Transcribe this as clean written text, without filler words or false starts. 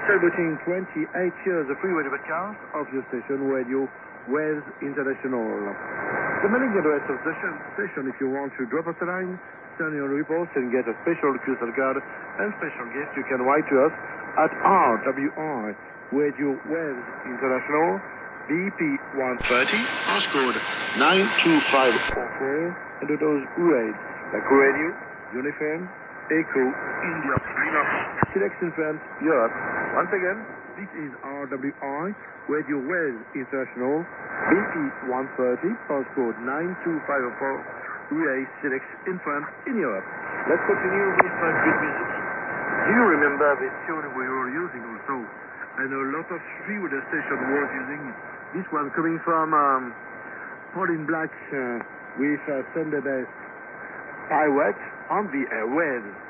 Celebrating 28 years of free radio broadcast of your station, Radio Wales International. The mailing address of the station, if you want to drop us a line, send your reports and get a special QSL card and special gift, you can write to us at RWI, Radio Wales International, BP 130, passcode 92544, and those words like Radio, Uniform, Echo, India, Lima, Selection France, Europe. Once again, this is RWI, Radio Wales International, BP 130, postcode 92544, UA Select in France, in Europe. Let's continue with French good music. Do you remember this tune we were using also? And a lot of free radio station was using this one coming from Pauline Black with Sunday Best Pirate on the airwaves.